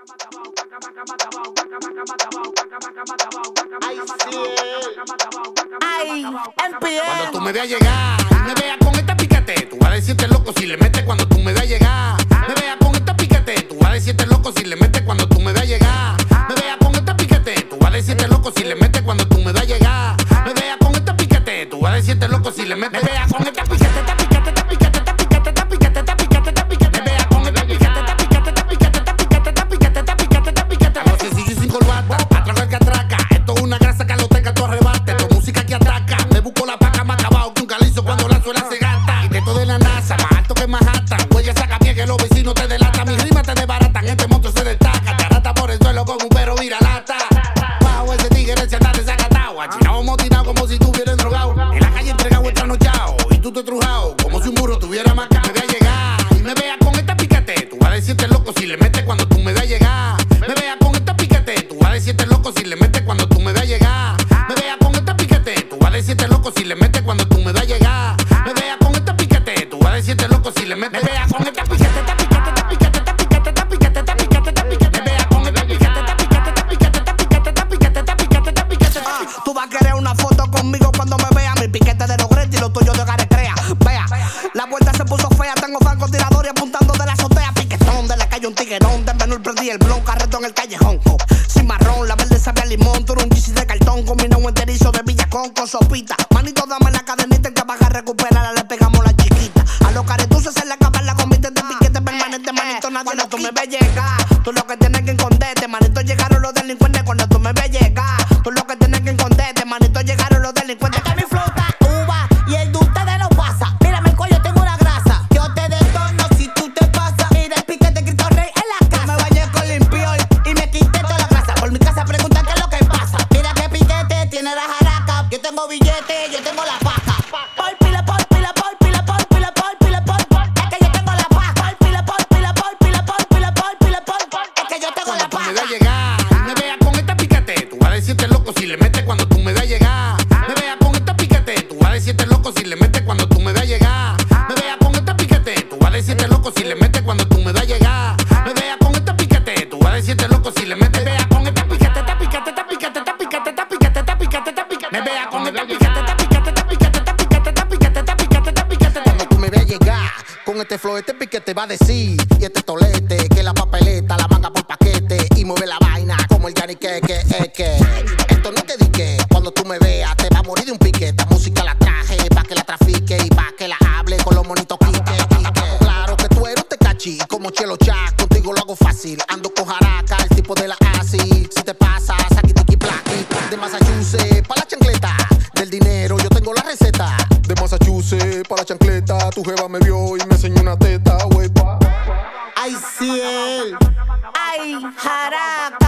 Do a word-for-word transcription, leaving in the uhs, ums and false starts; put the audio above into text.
Ay, M P M. Cuando tú me veas llegar y me veas con esta piquete, tú vas a decirte loco si le metes cuando tú me veas llegar. Me veas con esta piquete, tú vas a decirte loco si le metes cuando tú me veas llegar. Me veas con esta piquete, tú vas a decirte loco si le metes cuando tú me veas llegar. Me veas con esta piquete, tú vas a decirte loco si le metes. Me veas con esta piquete, esta piquete, esta piquete, esta piquete, esta piquete, esta piquete, esta piquete. Me veas con esta piquete, esta piquete, esta piquete, esta piquete, esta piquete, esta piquete, esta piquete. Algo sencillo y sin corbata, atracar que atraca. Esto es una grasa caloteca, tú arrebate. Tu música que ataca, me busco la paca más acabado que un calizo cuando la suela se gasta. Y de todo de la NASA, más alto que Manhattan. Huella saca bien que los vecinos te delatan. Mis rimas te desbaratan, este monto se destaca. Carata por el suelo con un perro viralata. Bajo ese tigre se anda desacatado. Achinado motinado como si estuvieran drogado. En la calle entregado el trasnochado. Y tú te trujado como si un burro tuviera más. Me vea llegar y me vea con esta piquete. Tú vas a decirte loco si le metes cuando tú me veas llegar. Me vea con esta piquete. Tú vas a decirte loco si le metes cuando tú me veas llegar. Me vea con esta piquete. Tú vas a decirte loco si le metes cuando tú me veas llegar. Me vea con esta piquete. Tú vas a decirte loco si le metes. Me vea con esta piquete, esta piquete, esta piquete, esta piquete, esta piquete, esta piquete, esta piquete. Me vea con esta piquete, esta piquete, esta piquete, esta piquete, esta piquete, esta piquete, esta piquete. Tú vas a querer una foto conmigo cuando me veas. Mi piquete de los Gretti y lo tuyo de Garecrea. Vea, la vuelta se puso fea. Tengo francotiradores apuntando de la azotea. Piquetón de la calle, un tiguerón. De menú prendí el blon, carreto en el callejón. Oh, sin marrón, la verde sabe a limón. Tú eres un chisi de cartón, combinado enterizo de Villacón con sopita. Manito, dame la cadenita en que vas a recuperarla. Le pegamos la chiquita. A los caretuces se le acaba la convite de piquete permanente. Manito, nadie cuando tú me ves llegar. Tú lo que tienes que esconderte. Manito, llegaron los delincuentes cuando tú me ves llegar. Tú lo que tienes que esconderte. Manito, llegaron los delincuentes. Mi flota uva y el de ustedes no pasa. Mira mi cuello, tengo una grasa. Yo te detono si tú te pasas. Mira el piquete Cristo Rey en la casa. Me bañé con limpiol y me quité toda la grasa. Por mi casa preguntan qué es lo que pasa. Mira que piquete tiene la jaraca. Yo tengo billete, yo tengo la paca. Por pila, por pila, por pila, por pila, por pila, por pila. Es que yo tengo la paca. Por pila, por pila, por pila, por pila, por pila, por pila. Es que yo tengo la Cuando tú me paca. veas llegar y me veas con esta piquete, tú vas a decirte loco si le metes cuando tú me veas llegar. Me veas con esta piquete, tú vas a decirte loco si le metes cuando tú me veas llegar. Me veas con esta piquete, tú vas a decirte loco si le metes cuando tú me veas llegar. Me veas con esta piquete, tú vas a decirte loco si le metes. Me veas con esta piquete, esta piquete, esta piquete, esta piquete, esta piquete, esta piquete, esta piquete. Me veas con esta piquete, esta piquete, esta piquete, esta piquete, esta piquete, esta piquete, esta piquete. Cuando tú me veas llegar con este flow, este piquete va a decir. Y este tolete, que la papeleta, la manga por paquete. Y mueve la vaina como el Yanni que, que, que, que. Esto no te dique, cuando tú me veas te va a morir de un pique. Esta música la traje pa' que la trafique y pa' que la hable con los monitos quique, quique. Claro que tú eres un tecachi, como Chelo Chá, contigo lo hago fácil. Ando con jaraca, el tipo de la ASI. Si te pasas, aquí tiki plaki. De Massachusetts pa' la chancleta, del dinero yo tengo la receta. De Massachusetts pa' la chancleta, tu jeva me vio y me enseñó una teta, wey, pa. Ay, ciel. Ay, jaraca.